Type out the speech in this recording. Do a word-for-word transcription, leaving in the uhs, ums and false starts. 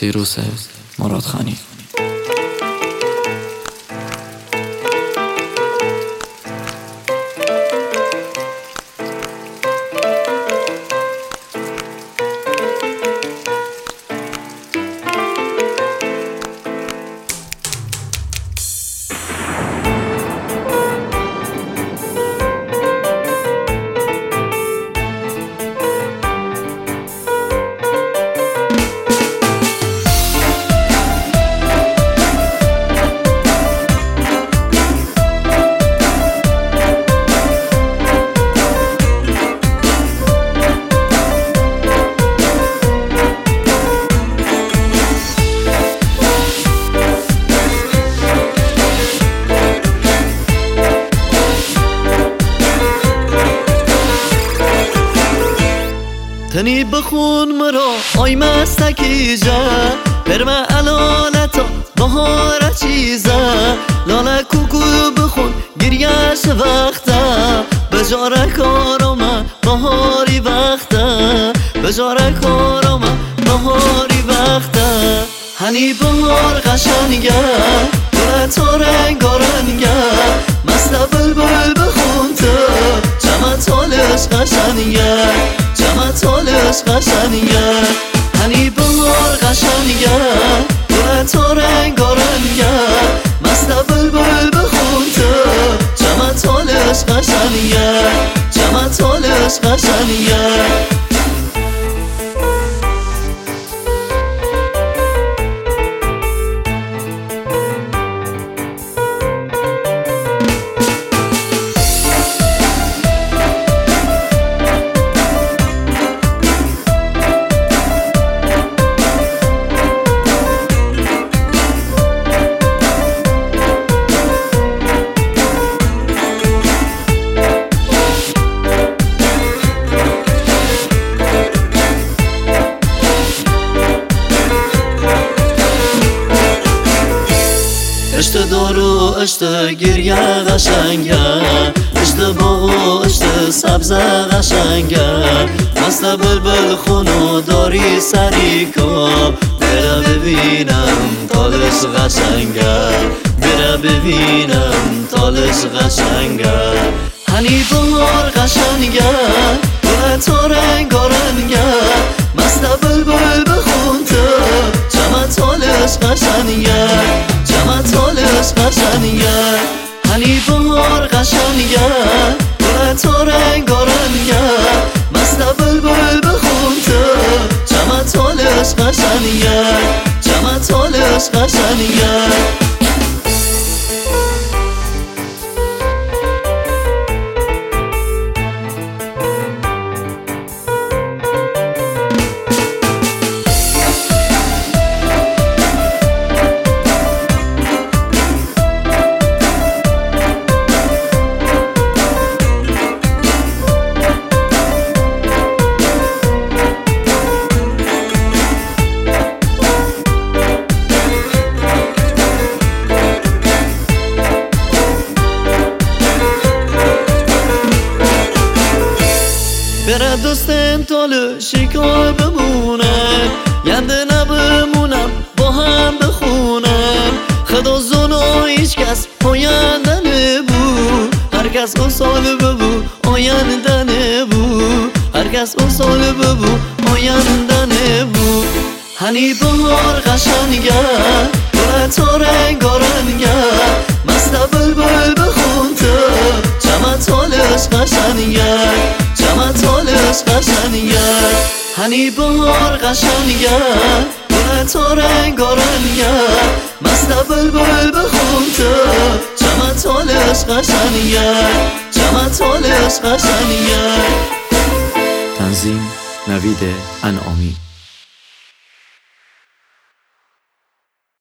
سیروس مرادخانی. تنی بخون مرا آی مستکی جا برمه علالتا بهار چیزه لاله کوکو بخون گریش وقتا بجاره کارم بهاری وقتا بجاره کارم بهاری وقتا هنی بهار قشنگه گل تا رنگارنگه مست بلبل بخون تو چمن تالش قشنگه چمن تالش قشنگه هنی بهار قشنگه گل تا رنگارنگه مست بلبل بخون تو چمن تالش قشنگه چمن تالش قشنگه اشت دارو اشت گریه قشنگه اشت باغو اشت سبز قشنگه مست بلبل خونو داری سری کن بره ببینم تالش قشنگه بره ببینم تالش قشنگه هنی بهار قشنگه گل تا رنگارنگه مست بلبل بخون تو چمن تالش قشنگه چمن تالش قشنگه هنی بهار قشنگه گل تا رنگارنگه مست بلبل بخون تو چمن تالش قشنگه چمن تالش قشنگه بره دوستم تالو شکار بمونم ینده نبمونم با هم بخونم خدا زنو هیچ کس آینده نبو هر کس اون سال ببو آینده نبو هر کس اون سال ببو آینده نبو هنی بهار قشنگه گل تا رنگارنگه مست بلبل بخون تو چمن تالش قشنگه چمن تالش قشنگه هنی بهار قشنگه گل تا رنگارنگه مست بلبل بخون تو چمن تالش قشنگه چمن تالش قشنگه. تنظیم نوید انعامی.